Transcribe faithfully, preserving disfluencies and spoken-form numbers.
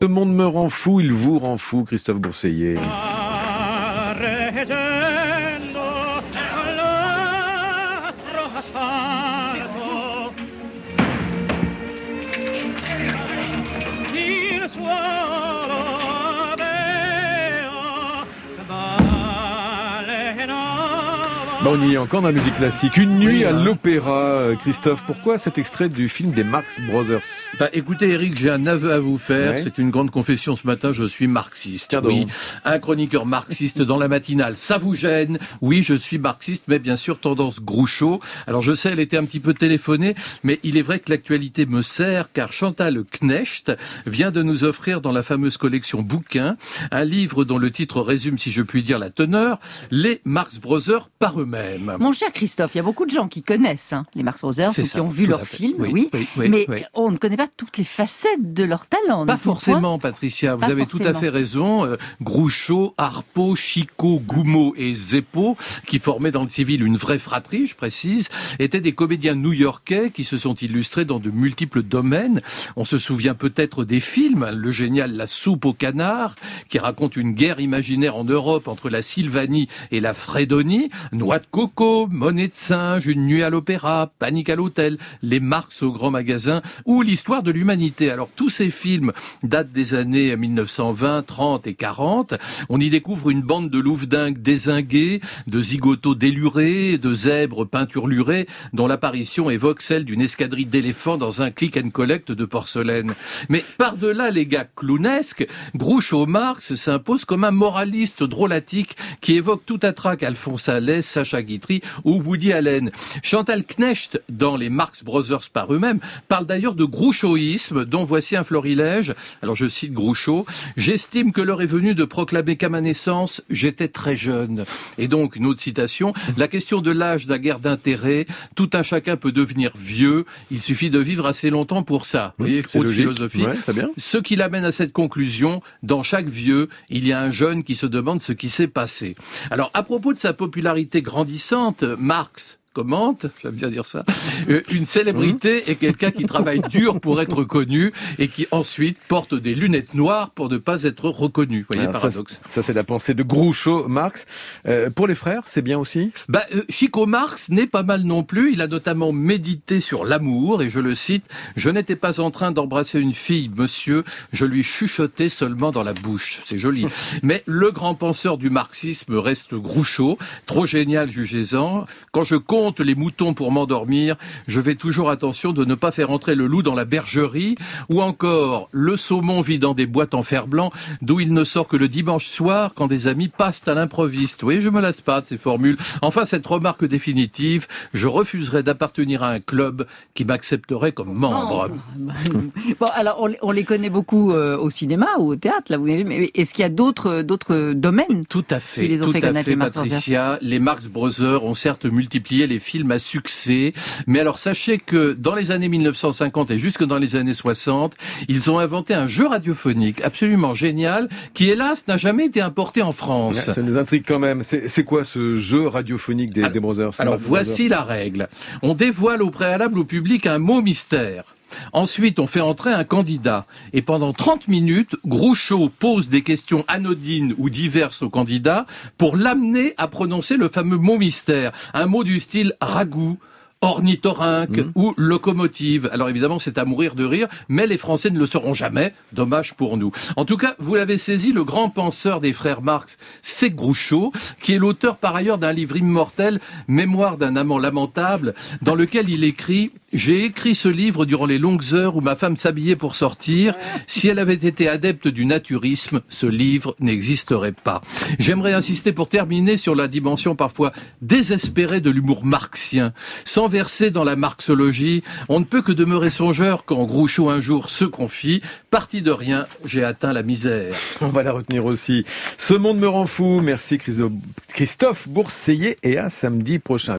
Ce monde me rend fou, il vous rend fou, Christophe Bourseiller. Bon, on y est encore dans la musique classique. Une nuit à l'opéra. Christophe, pourquoi cet extrait du film des Marx Brothers? Bah, écoutez, Eric, j'ai un aveu à vous faire. Ouais. C'est une grande confession ce matin. Je suis marxiste. Tiens donc. Oui, un chroniqueur marxiste dans la matinale. Ça vous gêne? Oui, je suis marxiste, mais bien sûr tendance Groucho. Alors je sais, elle était un petit peu téléphonée, mais il est vrai que l'actualité me sert, car Chantal Knecht vient de nous offrir dans la fameuse collection bouquins un livre dont le titre résume, si je puis dire, la teneur, les Marx Brothers par eux-mêmes. Mon cher Christophe, il y a beaucoup de gens qui connaissent hein, les Marx Brothers, C'est ou ça, qui ont vu tout leurs à fait. films, Oui, oui, oui, oui, mais oui. on ne connaît pas toutes les facettes de leur talent. Pas n'est-ce pas? forcément, Patricia. Vous Pas avez tout à forcément. fait raison. Euh, Groucho, Harpo, Chico, Goumeau et Zeppo, qui formaient dans le civil une vraie fratrie, je précise, étaient des comédiens new-yorkais qui se sont illustrés dans de multiples domaines. On se souvient peut-être des films, le génial La soupe au canard, qui raconte une guerre imaginaire en Europe entre la Sylvanie et la Frédonie, Noix de coco, Monnaie de singe, Une nuit à l'opéra, Panique à l'hôtel, Les Marx au grand magasin ou L'histoire de l'humanité. Alors tous ces films datent des années mille neuf cent vingt, trente et quarante. On y découvre une bande de louvdingues dézingués, de zigotos délurés, de zèbres peinturlurés, dont l'apparition évoque celle d'une escadrille d'éléphants dans un click and collect de porcelaine. Mais par-delà les gars clownesques, Groucho Marx s'impose comme un moraliste drôlatique qui évoque tout à trac Alphonse Allais, Sacha Guitry ou Woody Allen. Chantal Knecht, dans les Marx Brothers par eux-mêmes, parle d'ailleurs de grouchoïsme, dont voici un florilège. Alors je cite Groucho: « J'estime que l'heure est venue de proclamer qu'à ma naissance, j'étais très jeune. » Et donc, une autre citation: « La question de l'âge n'a guère d'intérêt. Tout un chacun peut devenir vieux. Il suffit de vivre assez longtemps pour ça. » Vous voyez, C'est haute logique. philosophie. Ouais, c'est bien. Ce qui l'amène à cette conclusion: dans chaque vieux, il y a un jeune qui se demande ce qui s'est passé. Alors, à propos de sa popularité grandissante, Marx commente, j'aime bien dire ça, euh, une célébrité est quelqu'un qui travaille dur pour être connu et qui ensuite porte des lunettes noires pour ne pas être reconnu. Vous voyez, Alors, paradoxe. Ça, ça, c'est la pensée de Groucho Marx. Euh, pour les frères, c'est bien aussi? Bah, euh, Chico Marx n'est pas mal non plus. Il a notamment médité sur l'amour et je le cite: « Je n'étais pas en train d'embrasser une fille, monsieur, je lui chuchotais seulement dans la bouche. » C'est joli. Mais le grand penseur du marxisme reste Groucho. Trop génial, jugez-en. Quand je compte les moutons pour m'endormir, je vais toujours attention de ne pas faire entrer le loup dans la bergerie, ou encore le saumon vit dans des boîtes en fer blanc d'où il ne sort que le dimanche soir quand des amis passent à l'improviste. Vous voyez, je me lasse pas de ces formules. Enfin, cette remarque définitive: je refuserais d'appartenir à un club qui m'accepterait comme membre. Bon, alors on, on les connaît beaucoup euh, au cinéma ou au théâtre, là, vous avez, mais est-ce qu'il y a d'autres d'autres domaines? Tout à fait, Qui les ont tout fait à connaître, fait, les Marx Brothers. Patricia. Les Marx Brothers ont certes multiplié les films à succès, mais alors sachez que dans les années mille neuf cent cinquante et jusque dans les années soixante, ils ont inventé un jeu radiophonique absolument génial qui, hélas, n'a jamais été importé en France. Ça nous intrigue quand même. C'est, c'est quoi ce jeu radiophonique des, Alors, des Brothers? Alors Marx voici Brothers. la règle. On dévoile au préalable au public un mot mystère. Ensuite, on fait entrer un candidat. Et pendant trente minutes, Groucho pose des questions anodines ou diverses au candidat pour l'amener à prononcer le fameux mot mystère. Un mot du style ragoût, ornithorynque mmh. ou locomotive. Alors évidemment, c'est à mourir de rire, mais les Français ne le sauront jamais. Dommage pour nous. En tout cas, vous l'avez saisi, le grand penseur des frères Marx, c'est Groucho, qui est l'auteur par ailleurs d'un livre immortel, Mémoire d'un amant lamentable, dans lequel il écrit: « J'ai écrit ce livre durant les longues heures où ma femme s'habillait pour sortir. Si elle avait été adepte du naturisme, ce livre n'existerait pas. » J'aimerais insister pour terminer sur la dimension parfois désespérée de l'humour marxien. Sans verser dans la marxologie, on ne peut que demeurer songeur quand Groucho un jour se confie: « Parti de rien, j'ai atteint la misère. » On va la retenir aussi. Ce monde me rend fou. Merci Christophe Bourseiller et à samedi prochain.